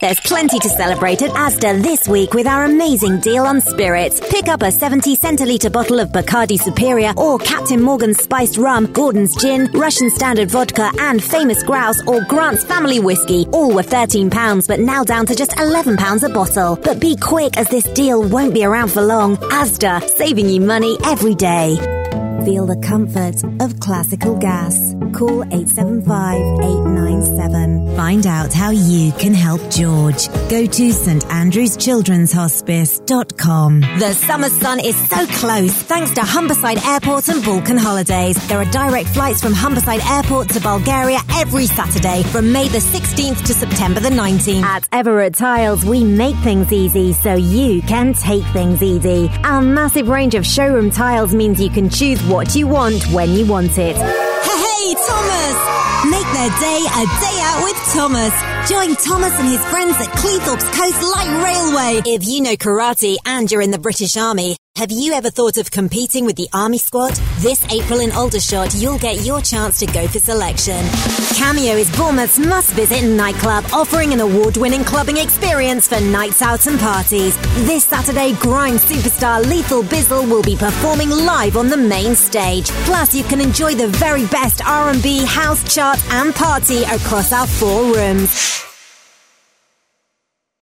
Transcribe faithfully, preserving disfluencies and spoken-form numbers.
There's plenty to celebrate at Asda this week with our amazing deal on spirits. Pick up a seventy centilitre bottle of Bacardi Superior or Captain Morgan's Spiced Rum, Gordon's Gin, Russian Standard Vodka and Famous Grouse or Grant's Family Whiskey. All were thirteen pounds but now down to just eleven pounds a bottle. But be quick as this deal won't be around for long. Asda, saving you money every day. Feel the comfort of classical gas. Call eight seven five, eight nine seven. Find out how you can help George. Go to st andrews children's hospice dot com. The summer sun is so close thanks to Humberside Airport and Balkan Holidays. There are direct flights from Humberside Airport to Bulgaria every Saturday from May the sixteenth to September the nineteenth. At Everett Tiles, we make things easy so you can take things easy. Our massive range of showroom tiles means you can choose what you want when you want it. Hey, Thomas! Make their day a day out with Thomas. Join Thomas and his friends at Cleethorpes Coast Light Railway. If you know karate and you're in the British Army, have you ever thought of competing with the Army Squad? This April in Aldershot, you'll get your chance to go for selection. Cameo is Bournemouth's must-visit nightclub, offering an award-winning clubbing experience for nights out and parties. This Saturday, grime superstar Lethal Bizzle will be performing live on the main stage. Plus, you can enjoy the very best R and B, house, chart and party across our four rooms.